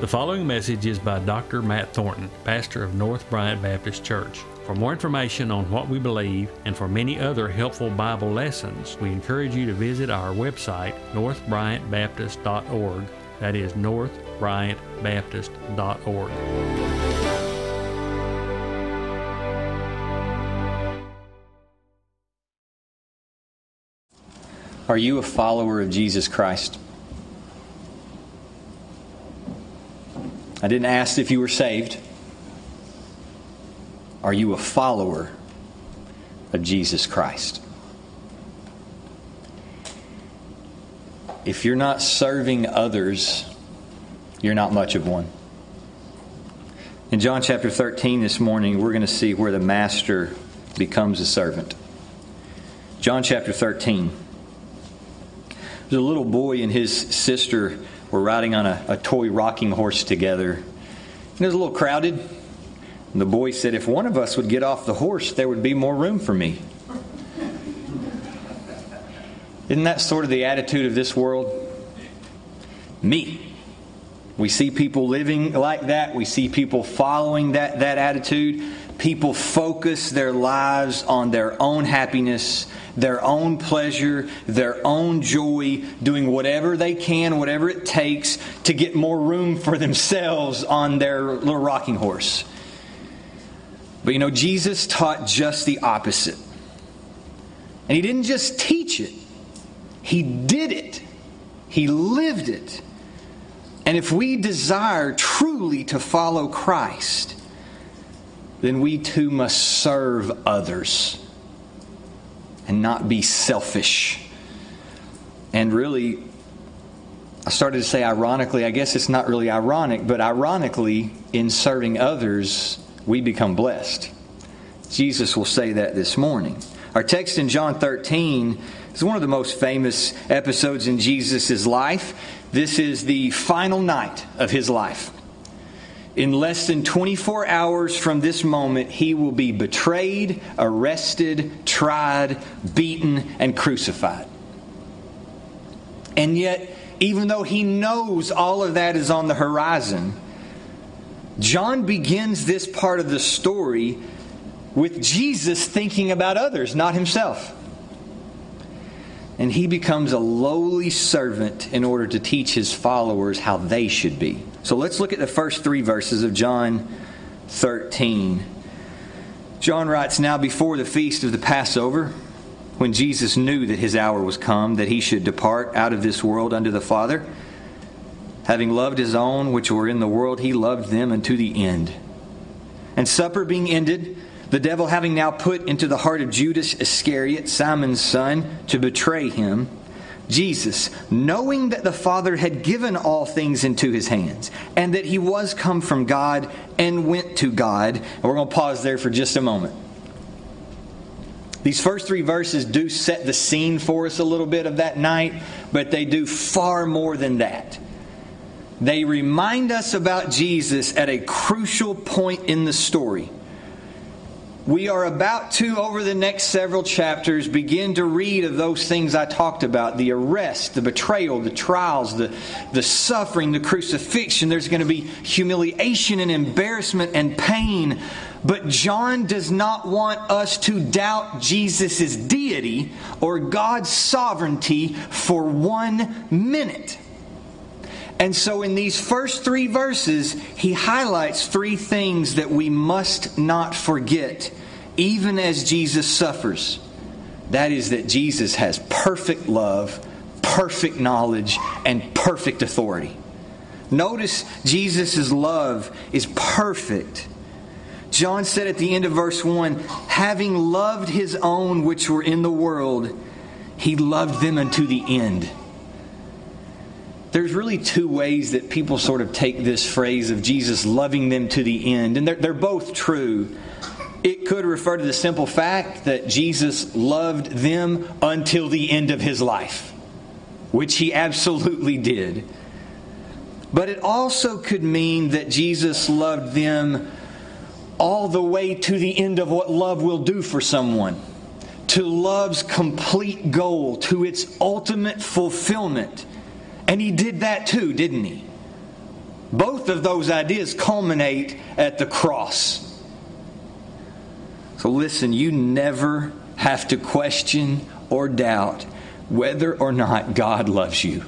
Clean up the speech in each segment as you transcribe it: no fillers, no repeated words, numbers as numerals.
The following message is by Dr. Matt Thornton, pastor of North Bryant Baptist Church. For more information on what we believe and for many other helpful Bible lessons, we encourage you to visit our website, northbryantbaptist.org. That is northbryantbaptist.org. Are you a follower of Jesus Christ? I didn't ask if you were saved. Are you a follower of Jesus Christ? If you're not serving others, you're not much of one. In John chapter 13 this morning, we're going to see where the master becomes a servant. John chapter 13. There's a little boy and his sister were riding on a toy rocking horse together. And it was a little crowded. And the boy said, if one of us would get off the horse, there would be more room for me. Isn't that sort of the attitude of this world? Me. We see people living like that. We see people following that attitude. People focus their lives on their own happiness, their own pleasure, their own joy, doing whatever they can, whatever it takes to get more room for themselves on their little rocking horse. But Jesus taught just the opposite. And He didn't just teach it. He did it. He lived it. And if we desire truly to follow Christ, then we too must serve others and not be selfish. And really, I started to say ironically, I guess it's not really ironic, but ironically, in serving others, we become blessed. Jesus will say that this morning. Our text in John 13 is one of the most famous episodes in Jesus' life. This is the final night of His life. In less than 24 hours from this moment, He will be betrayed, arrested, tried, beaten, and crucified. And yet, even though He knows all of that is on the horizon, John begins this part of the story with Jesus thinking about others, not Himself. And He becomes a lowly servant in order to teach His followers how they should be. So let's look at the first 3 verses of John 13. John writes, now before the feast of the Passover, when Jesus knew that His hour was come, that He should depart out of this world unto the Father, having loved His own which were in the world, He loved them unto the end. And supper being ended, the devil having now put into the heart of Judas Iscariot, Simon's son, to betray Him, Jesus, knowing that the Father had given all things into His hands, and that He was come from God and went to God. And we're going to pause there for just a moment. These first 3 verses do set the scene for us a little bit of that night, but they do far more than that. They remind us about Jesus at a crucial point in the story. We are about to, over the next several chapters, begin to read of those things I talked about. The arrest, the betrayal, the trials, the suffering, the crucifixion. There's going to be humiliation and embarrassment and pain. But John does not want us to doubt Jesus' deity or God's sovereignty for 1 minute. And so in these first 3 verses, he highlights 3 things that we must not forget, even as Jesus suffers. That is that Jesus has perfect love, perfect knowledge, and perfect authority. Notice Jesus' love is perfect. John said at the end of verse 1, having loved His own which were in the world, He loved them unto the end. There's really 2 ways that people sort of take this phrase of Jesus loving them to the end. And they're both true. It could refer to the simple fact that Jesus loved them until the end of His life, which He absolutely did. But it also could mean that Jesus loved them all the way to the end of what love will do for someone. To love's complete goal, to its ultimate fulfillment. And He did that too, didn't He? Both of those ideas culminate at the cross. So listen, you never have to question or doubt whether or not God loves you.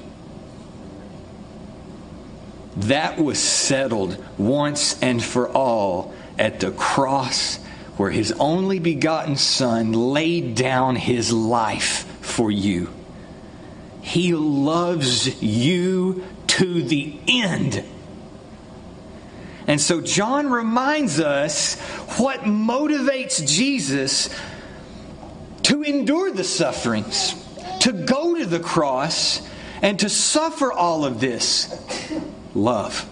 That was settled once and for all at the cross, where His only begotten Son laid down His life for you. He loves you to the end. And so John reminds us what motivates Jesus to endure the sufferings, to go to the cross, and to suffer all of this. Love.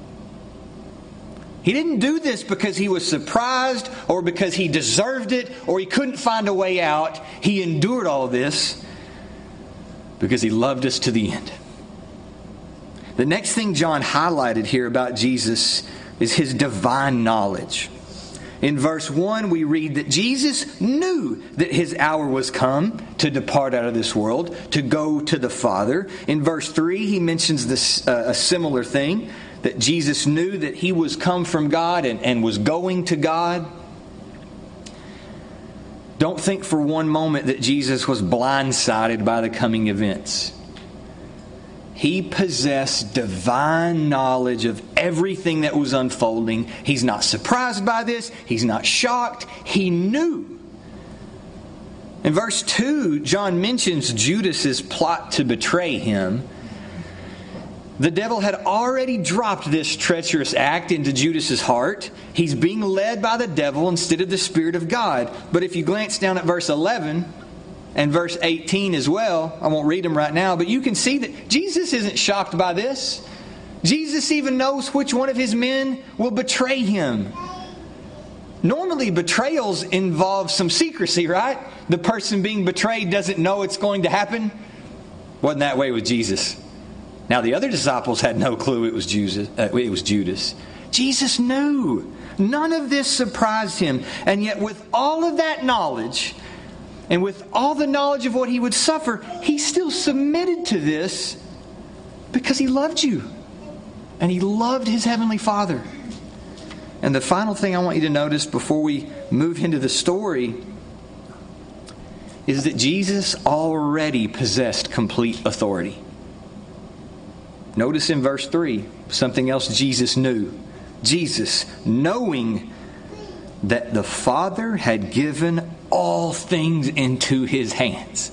He didn't do this because He was surprised or because He deserved it or He couldn't find a way out. He endured all this because He loved us to the end. The next thing John highlighted here about Jesus is His divine knowledge. In verse 1, we read that Jesus knew that His hour was come to depart out of this world, to go to the Father. In verse 3, he mentions this a similar thing, that Jesus knew that He was come from God and was going to God. Don't think for one moment that Jesus was blindsided by the coming events. He possessed divine knowledge of everything that was unfolding. He's not surprised by this. He's not shocked. He knew. In verse 2, John mentions Judas's plot to betray Him. The devil had already dropped this treacherous act into Judas's heart. He's being led by the devil instead of the Spirit of God. But if you glance down at verse 11 and verse 18 as well, I won't read them right now, but you can see that Jesus isn't shocked by this. Jesus even knows which one of His men will betray Him. Normally, betrayals involve some secrecy, right? The person being betrayed doesn't know it's going to happen. Wasn't that way with Jesus. Now, the other disciples had no clue it was Judas. Jesus knew. None of this surprised Him. And yet, with all of that knowledge, and with all the knowledge of what He would suffer, He still submitted to this because He loved you. And He loved His Heavenly Father. And the final thing I want you to notice before we move into the story is that Jesus already possessed complete authority. Notice in verse 3, something else Jesus knew. Jesus, knowing that the Father had given all things into His hands.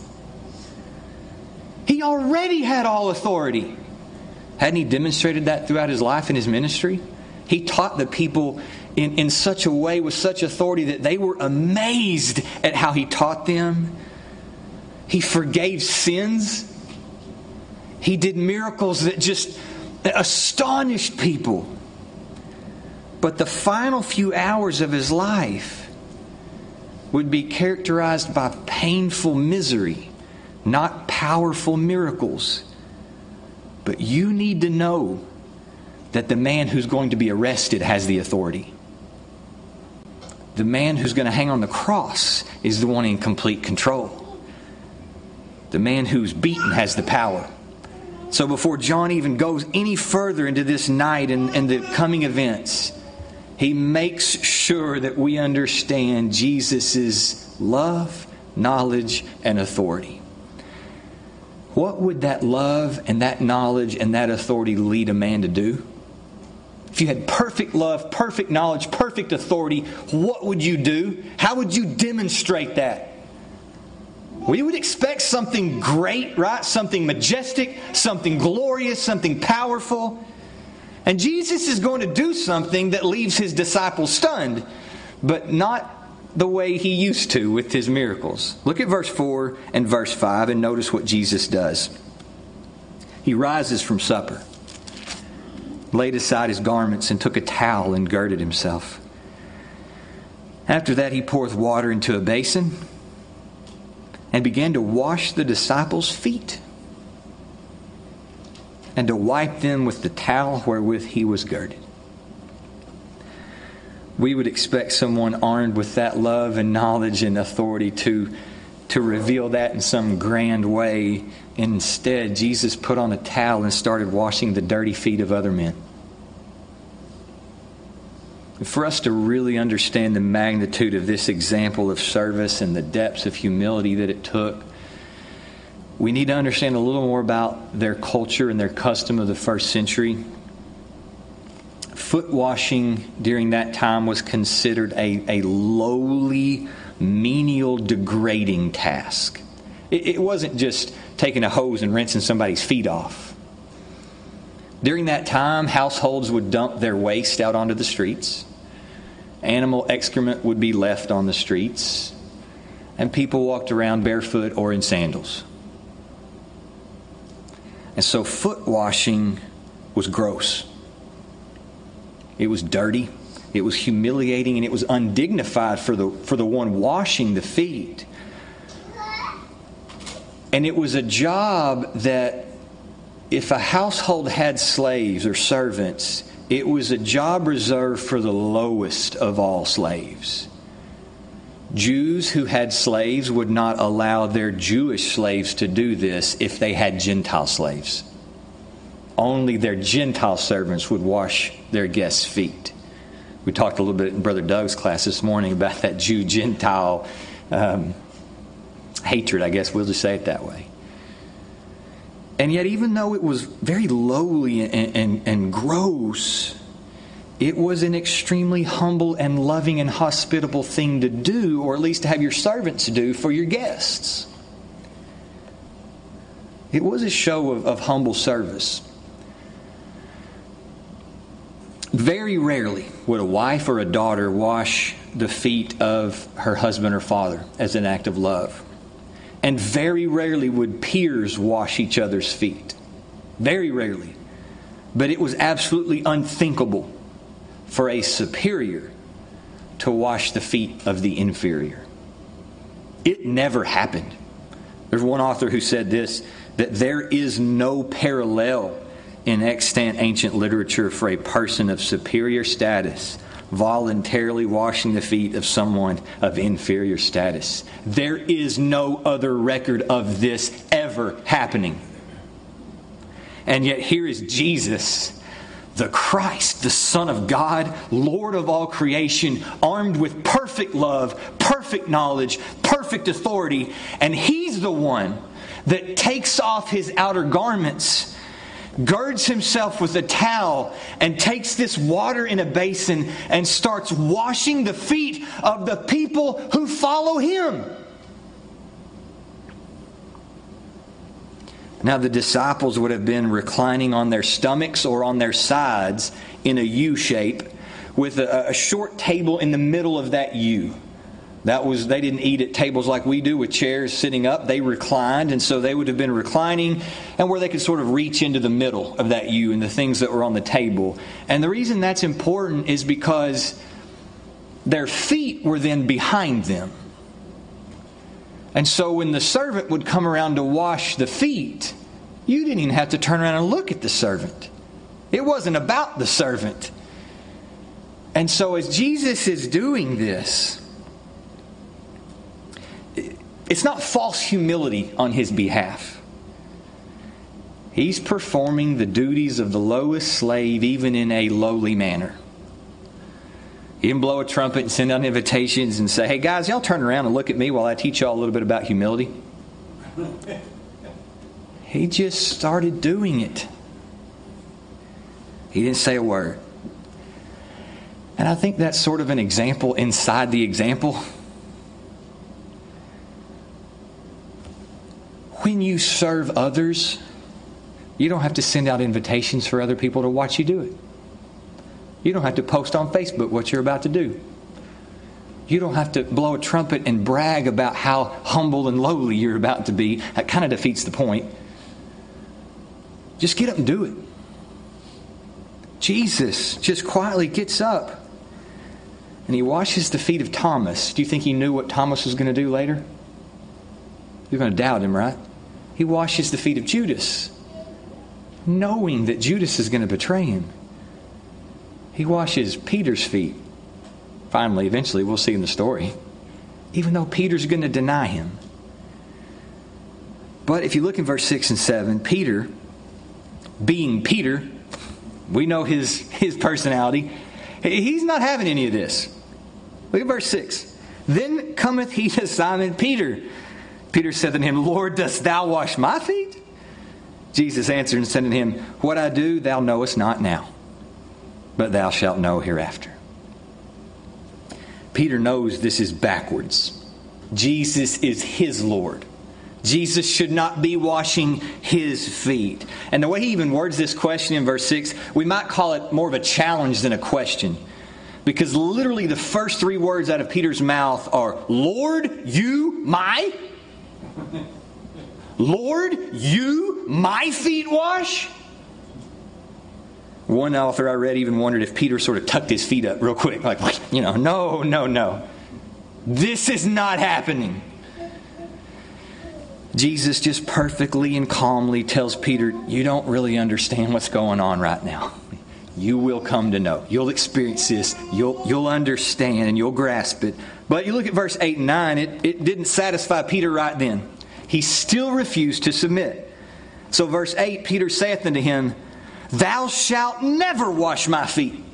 He already had all authority. Hadn't He demonstrated that throughout His life and His ministry? He taught the people in such a way with such authority that they were amazed at how He taught them. He forgave sins. He did miracles that just astonished people. But the final few hours of His life would be characterized by painful misery, not powerful miracles. But you need to know that the man who's going to be arrested has the authority. The man who's going to hang on the cross is the one in complete control. The man who's beaten has the power. So before John even goes any further into this night and the coming events, he makes sure that we understand Jesus' love, knowledge, and authority. What would that love and that knowledge and that authority lead a man to do? If you had perfect love, perfect knowledge, perfect authority, what would you do? How would you demonstrate that? We would expect something great, right? Something majestic, something glorious, something powerful. And Jesus is going to do something that leaves His disciples stunned, but not the way He used to with His miracles. Look at verse 4 and verse 5 and notice what Jesus does. He rises from supper, laid aside His garments, and took a towel and girded Himself. After that, He poureth water into a basin and began to wash the disciples' feet and to wipe them with the towel wherewith He was girded. We would expect someone armed with that love and knowledge and authority to reveal that in some grand way. Instead, Jesus put on a towel and started washing the dirty feet of other men. For us to really understand the magnitude of this example of service and the depths of humility that it took, we need to understand a little more about their culture and their custom of the first century. Foot washing during that time was considered a lowly, menial, degrading task. It wasn't just taking a hose and rinsing somebody's feet off. During that time, households would dump their waste out onto the streets. Animal excrement would be left on the streets. And people walked around barefoot or in sandals. And so foot washing was gross. It was dirty. It was humiliating, and it was undignified for the one washing the feet. And it was a job that, if a household had slaves or servants, it was a job reserved for the lowest of all slaves. Jews who had slaves would not allow their Jewish slaves to do this if they had Gentile slaves. Only their Gentile servants would wash their guests' feet. We talked a little bit in Brother Doug's class this morning about that Jew-Gentile hatred, I guess we'll just say it that way. And yet, even though it was very lowly and gross, it was an extremely humble and loving and hospitable thing to do, or at least to have your servants do for your guests. It was a show of humble service. Very rarely would a wife or a daughter wash the feet of her husband or father as an act of love. And very rarely would peers wash each other's feet. Very rarely. But it was absolutely unthinkable for a superior to wash the feet of the inferior. It never happened. There's one author who said this, that there is no parallel in extant ancient literature for a person of superior status voluntarily washing the feet of someone of inferior status. There is no other record of this ever happening. And yet here is Jesus, the Christ, the Son of God, Lord of all creation, armed with perfect love, perfect knowledge, perfect authority. And He's the one that takes off His outer garments, girds Himself with a towel, and takes this water in a basin and starts washing the feet of the people who follow Him. Now, the disciples would have been reclining on their stomachs or on their sides in a U shape with a short table in the middle of that U. They didn't eat at tables like we do with chairs sitting up. They reclined, and so they would have been reclining and where they could sort of reach into the middle of that U and the things that were on the table. And the reason that's important is because their feet were then behind them. And so when the servant would come around to wash the feet, you didn't even have to turn around and look at the servant. It wasn't about the servant. And so as Jesus is doing this, it's not false humility on His behalf. He's performing the duties of the lowest slave, even in a lowly manner. He didn't blow a trumpet and send out invitations and say, "Hey guys, y'all turn around and look at me while I teach y'all a little bit about humility." He just started doing it. He didn't say a word. And I think that's sort of an example inside the example. When you serve others, you don't have to send out invitations for other people to watch you do it. You don't have to post on Facebook what you're about to do. You don't have to blow a trumpet and brag about how humble and lowly you're about to be. That kind of defeats the point. Just get up and do it. Jesus just quietly gets up and He washes the feet of Thomas. Do you think He knew what Thomas was going to do later? You're going to doubt Him, right? He washes the feet of Judas, knowing that Judas is going to betray Him. He washes Peter's feet. Finally, eventually, we'll see in the story, even though Peter's going to deny Him. But if you look in verse 6 and 7, Peter, being Peter, we know his personality. He's not having any of this. Look at verse 6. Then cometh he to Simon Peter. Peter said unto him, Lord, dost thou wash my feet? Jesus answered and said unto him, What I do thou knowest not now, but thou shalt know hereafter. Peter knows this is backwards. Jesus is his Lord. Jesus should not be washing his feet. And the way he even words this question in verse 6, we might call it more of a challenge than a question. Because literally the first three words out of Peter's mouth are, Lord, you my? Lord, you my feet wash? One author I read even wondered if Peter sort of tucked his feet up real quick. Like, no. This is not happening. Jesus just perfectly and calmly tells Peter, you don't really understand what's going on right now. You will come to know. You'll experience this. You'll understand and you'll grasp it. But you look at verse 8 and 9, it didn't satisfy Peter right then. He still refused to submit. So verse 8, Peter saith unto him, Thou shalt never wash my feet.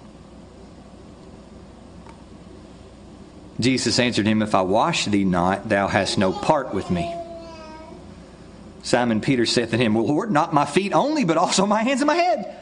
Jesus answered him, If I wash thee not, thou hast no part with me. Simon Peter saith unto him, Well, Lord, not my feet only, but also my hands and my head.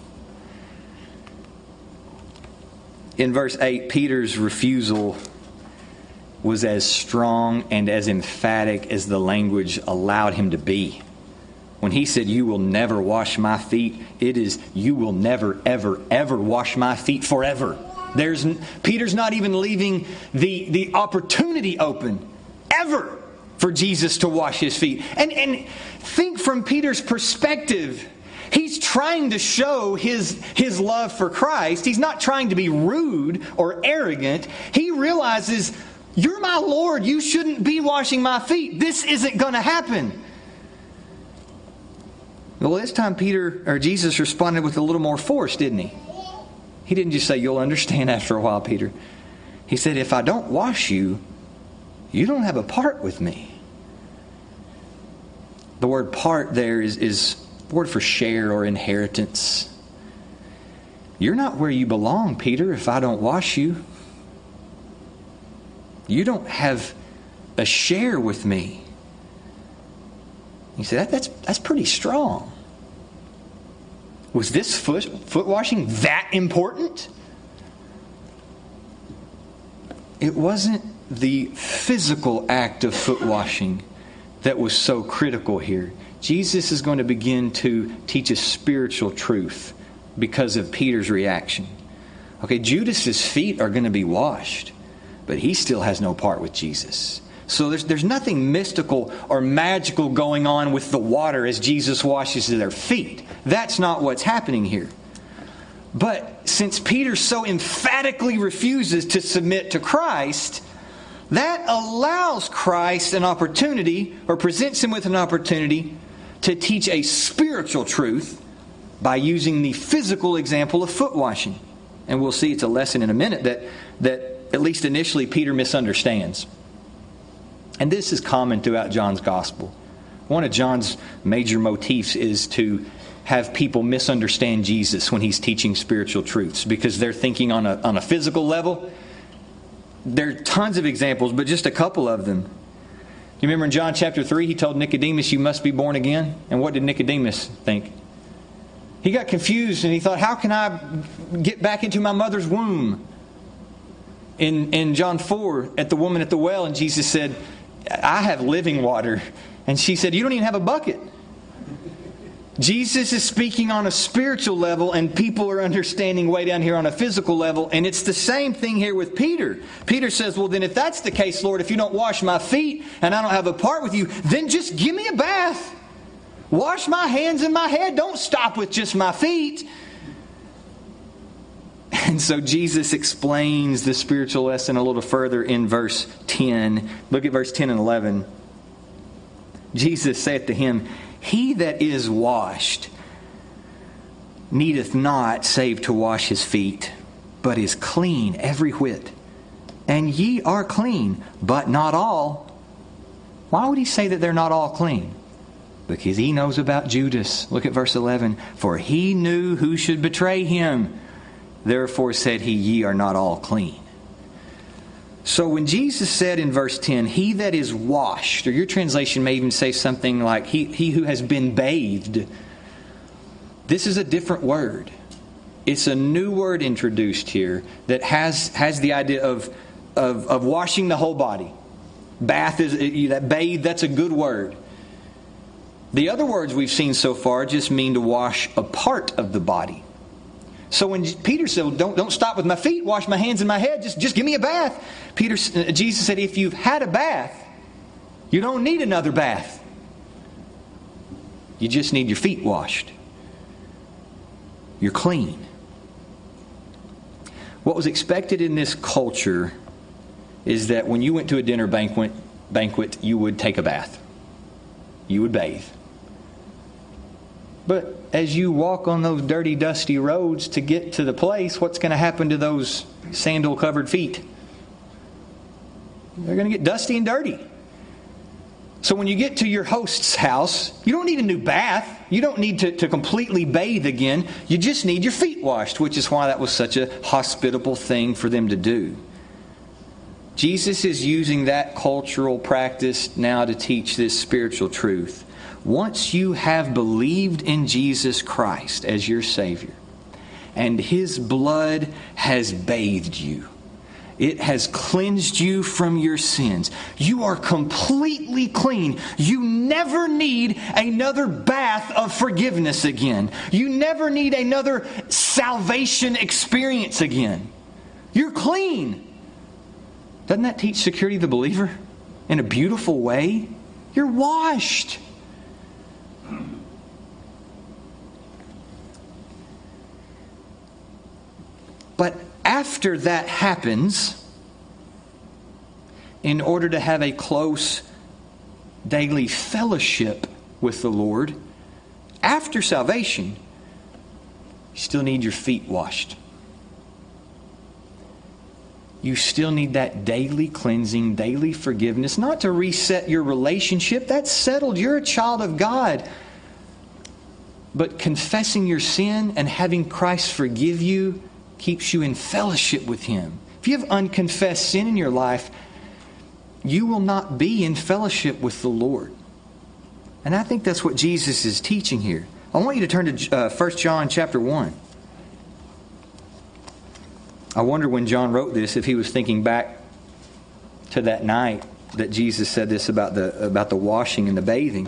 In verse 8, Peter's refusal was as strong and as emphatic as the language allowed him to be. When he said, You will never wash my feet, it is, you will never, ever, ever wash my feet forever. Peter's not even leaving the opportunity open, ever, for Jesus to wash his feet. And think from Peter's perspective. He's trying to show his love for Christ. He's not trying to be rude or arrogant. He realizes, you're my Lord. You shouldn't be washing my feet. This isn't going to happen. Well, this time Jesus responded with a little more force, didn't he? He didn't just say, you'll understand after a while, Peter. He said, if I don't wash you, you don't have a part with me. The word part there is the word for share or inheritance. You're not where you belong, Peter, if I don't wash you. You don't have a share with me. You say, that's pretty strong. Was this foot washing that important? It wasn't the physical act of foot washing that was so critical here. Jesus is going to begin to teach a spiritual truth because of Peter's reaction. Okay, Judas's feet are going to be washed, but he still has no part with Jesus. So there's nothing mystical or magical going on with the water as Jesus washes their feet. That's not what's happening here. But since Peter so emphatically refuses to submit to Christ, that allows Christ an opportunity, or presents him with an opportunity, to teach a spiritual truth by using the physical example of foot washing. And we'll see it's a lesson in a minute that at least initially Peter misunderstands. And this is common throughout John's gospel. One of John's major motifs is to have people misunderstand Jesus when he's teaching spiritual truths because they're thinking on a physical level. There are tons of examples, but just a couple of them. You remember in John chapter 3, he told Nicodemus, you must be born again. And what did Nicodemus think? He got confused and he thought, how can I get back into my mother's womb? In John 4, at the woman at the well, and Jesus said, I have living water. And she said, you don't even have a bucket. Jesus is speaking on a spiritual level, and people are understanding way down here on a physical level. And it's the same thing here with Peter. Peter says, well, then if that's the case, Lord, if you don't wash my feet and I don't have a part with you, then just give me a bath. Wash my hands and my head. Don't stop with just my feet. And so Jesus explains the spiritual lesson a little further in verse 10. Look at verse 10 and 11. Jesus saith to him, he that is washed needeth not save to wash his feet, but is clean every whit. And ye are clean, but not all. Why would he say that they're not all clean? Because he knows about Judas. Look at verse 11. For he knew who should betray him. Therefore said he, ye are not all clean. So when Jesus said in verse 10, he that is washed, or your translation may even say something like he who has been bathed, this is a different word. It's a new word introduced here that has the idea of washing the whole body. Bath is that bathe, that's a good word. The other words we've seen so far just mean to wash a part of the body. So when Peter said, well, don't stop with my feet, wash my hands and my head, just give me a bath. Jesus said, if you've had a bath, you don't need another bath. You just need your feet washed. You're clean. What was expected in this culture is that when you went to a dinner banquet, you would take a bath. You would bathe. But as you walk on those dirty, dusty roads to get to the place, what's going to happen to those sandal-covered feet? They're going to get dusty and dirty. So when you get to your host's house, you don't need a new bath. You don't need to completely bathe again. You just need your feet washed, which is why that was such a hospitable thing for them to do. Jesus is using that cultural practice now to teach this spiritual truth. Once you have believed in Jesus Christ as your Savior, and His blood has bathed you, it has cleansed you from your sins, you are completely clean. You never need another bath of forgiveness again. You never need another salvation experience again. You're clean. Doesn't that teach security of the believer in a beautiful way? You're washed. But after that happens, in order to have a close daily fellowship with the Lord, after salvation, you still need your feet washed. You still need that daily cleansing, daily forgiveness, not to reset your relationship. That's settled. You're a child of God. But confessing your sin and having Christ forgive you keeps you in fellowship with Him. If you have unconfessed sin in your life, you will not be in fellowship with the Lord. And I think that's what Jesus is teaching here. I want you to turn to 1 John chapter 1. I wonder when John wrote this, if he was thinking back to that night that Jesus said this about the washing and the bathing.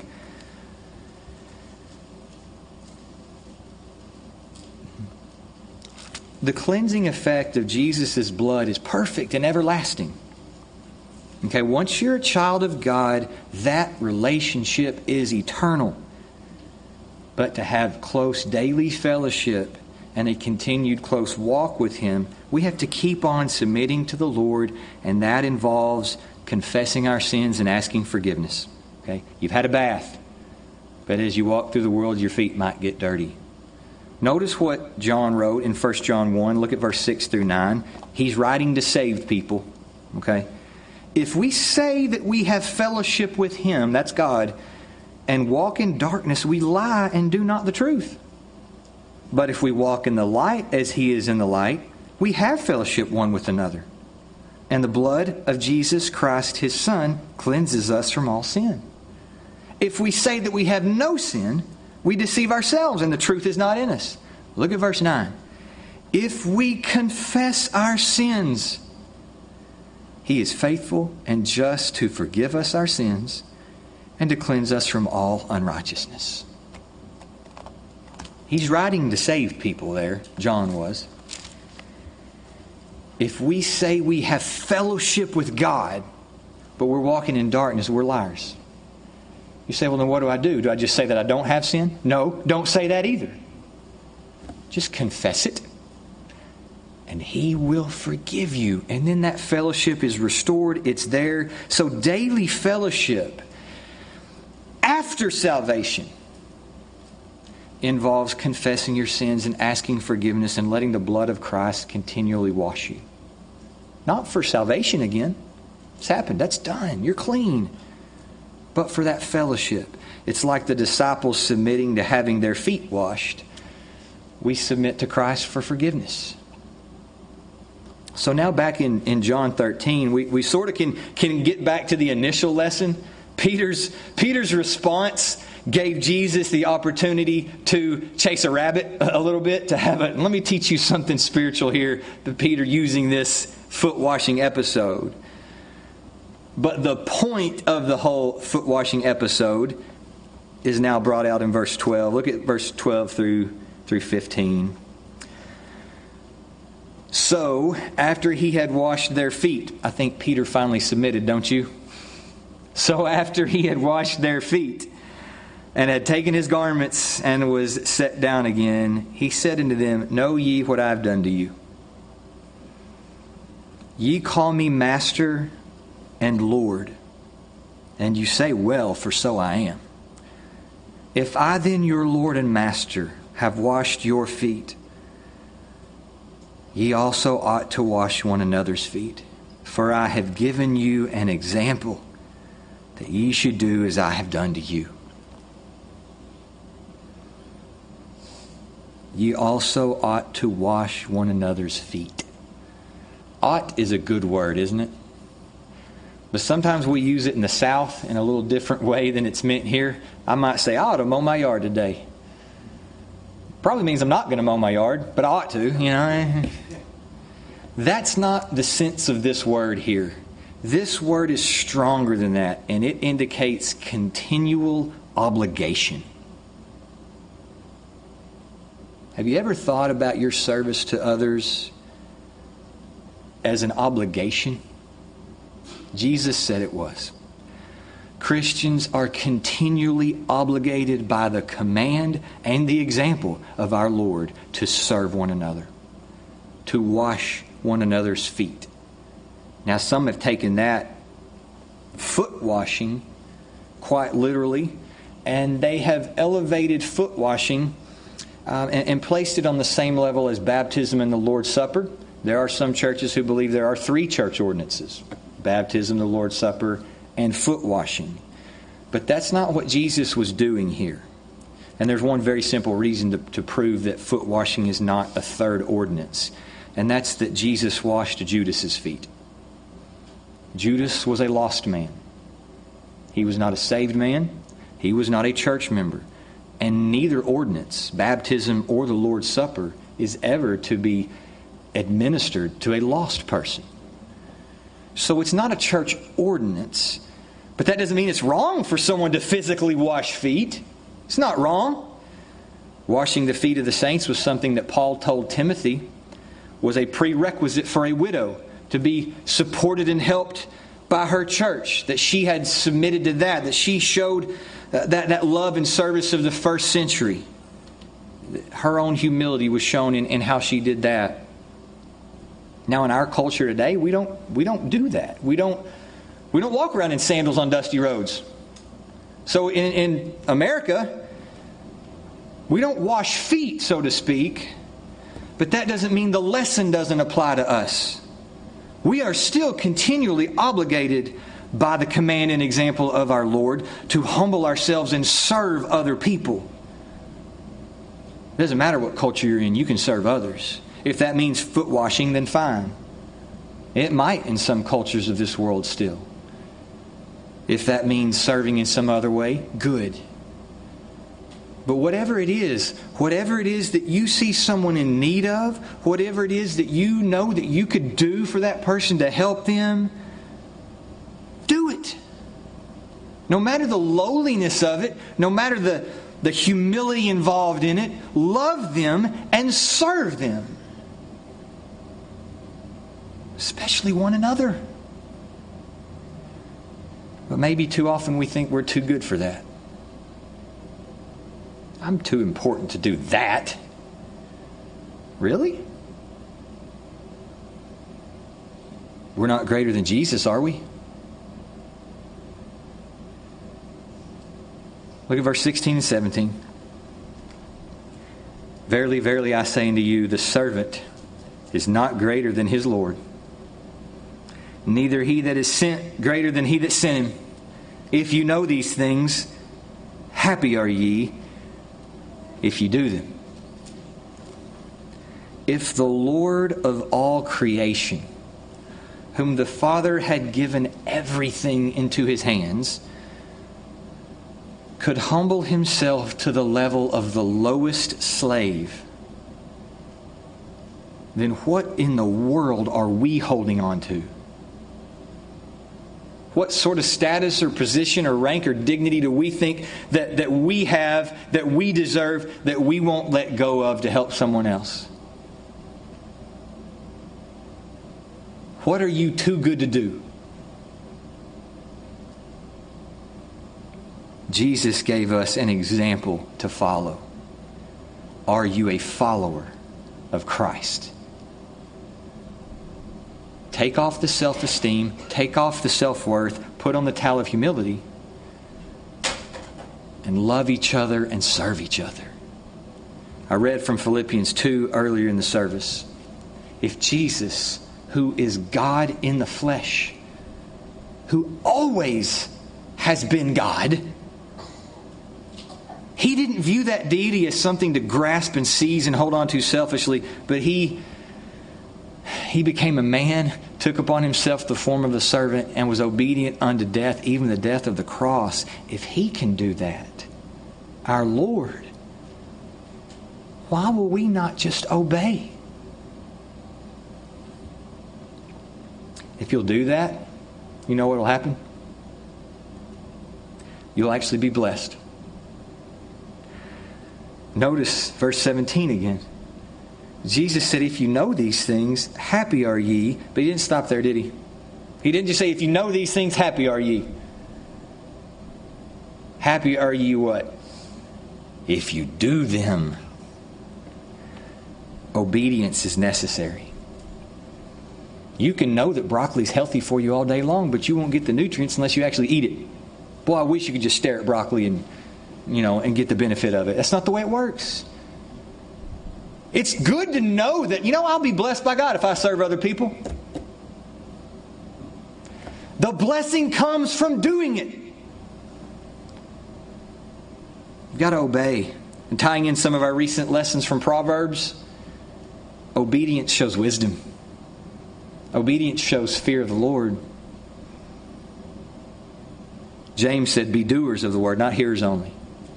The cleansing effect of Jesus' blood is perfect and everlasting. Okay, once you're a child of God, that relationship is eternal. But to have close daily fellowship and a continued close walk with Him, we have to keep on submitting to the Lord, and that involves confessing our sins and asking forgiveness. Okay, you've had a bath, but as you walk through the world, your feet might get dirty. Notice what John wrote in 1 John 1. Look at verse 6 through 9. He's writing to saved people. Okay? If we say that we have fellowship with Him, that's God, and walk in darkness, we lie and do not the truth. But if we walk in the light as He is in the light, we have fellowship one with another. And the blood of Jesus Christ, His Son, cleanses us from all sin. If we say that we have no sin, we deceive ourselves and the truth is not in us. Look at verse 9. If we confess our sins, He is faithful and just to forgive us our sins and to cleanse us from all unrighteousness. He's writing to saved people there, John was. If we say we have fellowship with God, but we're walking in darkness, we're liars. You say, well, then what do? Do I just say that I don't have sin? No, don't say that either. Just confess it, and He will forgive you. And then that fellowship is restored. It's there. So daily fellowship after salvation involves confessing your sins and asking forgiveness and letting the blood of Christ continually wash you. Not for salvation again. It's happened. That's done. You're clean. But for that fellowship. It's like the disciples submitting to having their feet washed. We submit to Christ for forgiveness. So now back in John 13, we sort of can get back to the initial lesson. Peter's response gave Jesus the opportunity to chase a rabbit a little bit, let me teach you something spiritual here, Peter using this foot washing episode. But the point of the whole foot washing episode is now brought out in verse 12. Look at verse 12 through 15. So, after he had washed their feet, I think Peter finally submitted, don't you? So after he had washed their feet and had taken his garments and was set down again, he said unto them, Know ye what I have done to you? Ye call me Master and Lord, and you say, Well, for so I am. If I then, your Lord and Master, have washed your feet, ye also ought to wash one another's feet. For I have given you an example, that ye should do as I have done to you. Ye also ought to wash one another's feet. Ought is a good word, isn't it? But sometimes we use it in the South in a little different way than it's meant here. I might say, I ought to mow my yard today. Probably means I'm not going to mow my yard, but I ought to, you know. That's not the sense of this word here. This word is stronger than that, and it indicates continual obligation. Have you ever thought about your service to others as an obligation? Jesus said it was. Christians are continually obligated by the command and the example of our Lord to serve one another, to wash one another's feet. Now, some have taken that foot washing quite literally, and they have elevated foot washing and placed it on the same level as baptism and the Lord's Supper. There are some churches who believe there are 3 church ordinances: baptism, the Lord's Supper, and foot washing. But that's not what Jesus was doing here. And there's one very simple reason to prove that foot washing is not a third ordinance, and that's that Jesus washed Judas's feet. Judas was a lost man. He was not a saved man. He was not a church member. And neither ordinance, baptism or the Lord's Supper, is ever to be administered to a lost person. So it's not a church ordinance, but that doesn't mean it's wrong for someone to physically wash feet. It's not wrong. Washing the feet of the saints was something that Paul told Timothy was a prerequisite for a widow to be supported and helped by her church, that she had submitted to that she showed that love and service of the first century. Her own humility was shown in how she did that. Now in our culture today, we don't do that. We don't walk around in sandals on dusty roads. So in America, we don't wash feet, so to speak, but that doesn't mean the lesson doesn't apply to us. We are still continually obligated by the command and example of our Lord to humble ourselves and serve other people. It doesn't matter what culture you're in, you can serve others. If that means foot washing, then fine. It might in some cultures of this world still. If that means serving in some other way, good. But whatever it is that you see someone in need of, whatever it is that you know that you could do for that person to help them, do it. No matter the lowliness of it, no matter the humility involved in it, love them and serve them. Especially one another. But maybe too often we think we're too good for that. I'm too important to do that. Really? We're not greater than Jesus, are we? Look at verse 16 and 17. Verily, verily, I say unto you, the servant is not greater than his Lord, neither he that is sent greater than he that sent him. If you know these things, happy are ye if you do them. if the Lord of all creation, whom the Father had given everything into his hands, could humble himself to the level of the lowest slave, then what in the world are we holding on to? What sort of status or position or rank or dignity do we think that we have, that we deserve, that we won't let go of to help someone else? What are you too good to do? Jesus gave us an example to follow. Are you a follower of Christ? Take off the self-esteem, take off the self-worth, put on the towel of humility, and love each other and serve each other. I read from Philippians 2 earlier in the service. If Jesus, who is God in the flesh, who always has been God, He didn't view that deity as something to grasp and seize and hold on to selfishly, but He became a man, took upon Himself the form of a servant, and was obedient unto death, even the death of the cross. If He can do that, our Lord, why will we not just obey? If you'll do that, you know what will happen? You'll actually be blessed. Notice verse 17 again. Jesus said, if you know these things, happy are ye. But He didn't stop there, did He? He didn't just say, if you know these things, happy are ye. Happy are ye what? If you do them. Obedience is necessary. You can know that broccoli is healthy for you all day long, but you won't get the nutrients unless you actually eat it. Boy, I wish you could just stare at broccoli and get the benefit of it. That's not the way it works. It's good to know that, I'll be blessed by God if I serve other people. The blessing comes from doing it. You've got to obey. And tying in some of our recent lessons from Proverbs, obedience shows wisdom. Obedience shows fear of the Lord. James said, be doers of the word, not hearers only.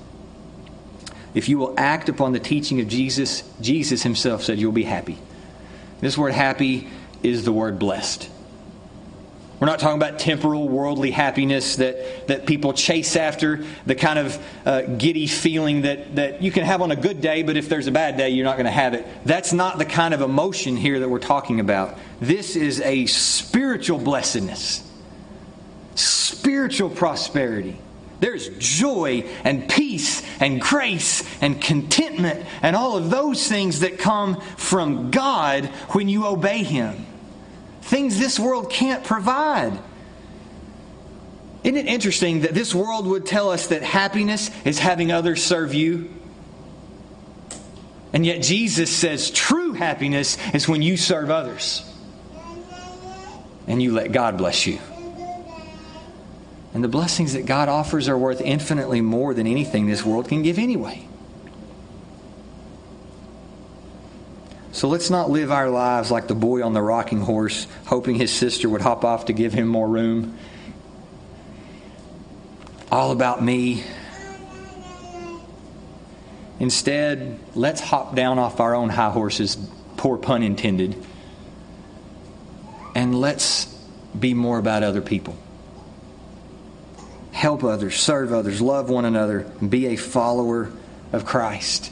If you will act upon the teaching of Jesus, Jesus Himself said you'll be happy. This word happy is the word blessed. We're not talking about temporal, worldly happiness that people chase after, the kind of giddy feeling that you can have on a good day, but if there's a bad day, you're not going to have it. That's not the kind of emotion here that we're talking about. This is a spiritual blessedness, spiritual prosperity. There's joy and peace and grace and contentment and all of those things that come from God when you obey Him. Things this world can't provide. Isn't it interesting that this world would tell us that happiness is having others serve you? And yet Jesus says true happiness is when you serve others and you let God bless you. And the blessings that God offers are worth infinitely more than anything this world can give anyway. So let's not live our lives like the boy on the rocking horse, hoping his sister would hop off to give him more room. All about me. Instead, let's hop down off our own high horses, poor pun intended, and let's be more about other people. Help others, serve others, love one another, and be a follower of Christ.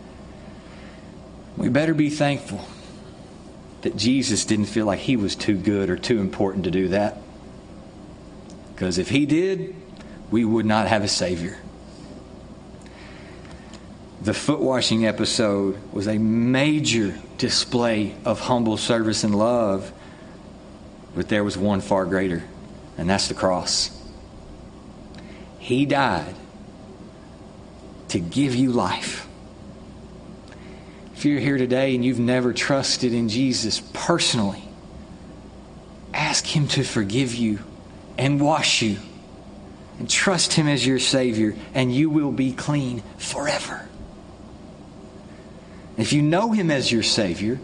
We better be thankful that Jesus didn't feel like He was too good or too important to do that. Because if He did, we would not have a Savior. The foot washing episode was a major display of humble service and love, but there was one far greater, and that's the cross. He died to give you life. If you're here today and you've never trusted in Jesus personally, ask Him to forgive you and wash you and trust Him as your Savior, and you will be clean forever. If you know Him as your Savior,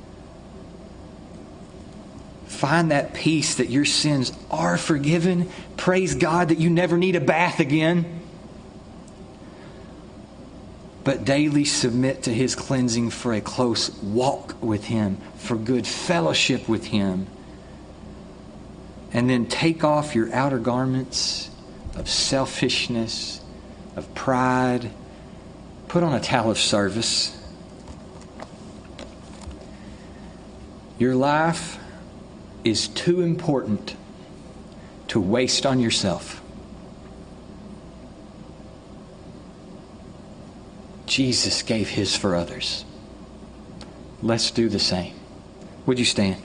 find that peace that your sins are forgiven. Praise God that you never need a bath again. But daily submit to His cleansing for a close walk with Him, for good fellowship with Him. And then take off your outer garments of selfishness, of pride. Put on a towel of service. Your life is too important to waste on yourself. Jesus gave His for others. Let's do the same. Would you stand?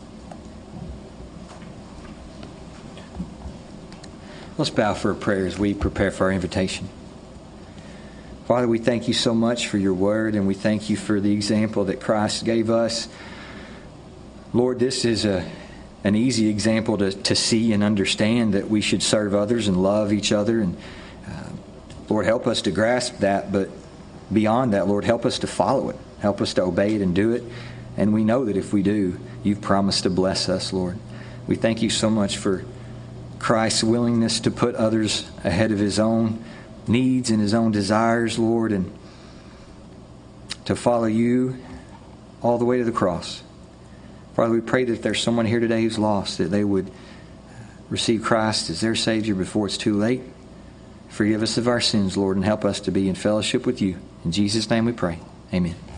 Let's bow for a prayer as we prepare for our invitation. Father, we thank You so much for Your Word, and we thank You for the example that Christ gave us. Lord, this is an easy example to see and understand, that we should serve others and love each other. And Lord, help us to grasp that, but beyond that, Lord, help us to follow it. Help us to obey it and do it. And we know that if we do, You've promised to bless us, Lord. We thank You so much for Christ's willingness to put others ahead of His own needs and His own desires, Lord, and to follow You all the way to the cross. Father, we pray that if there's someone here today who's lost, that they would receive Christ as their Savior before it's too late. Forgive us of our sins, Lord, and help us to be in fellowship with You. In Jesus' name we pray. Amen.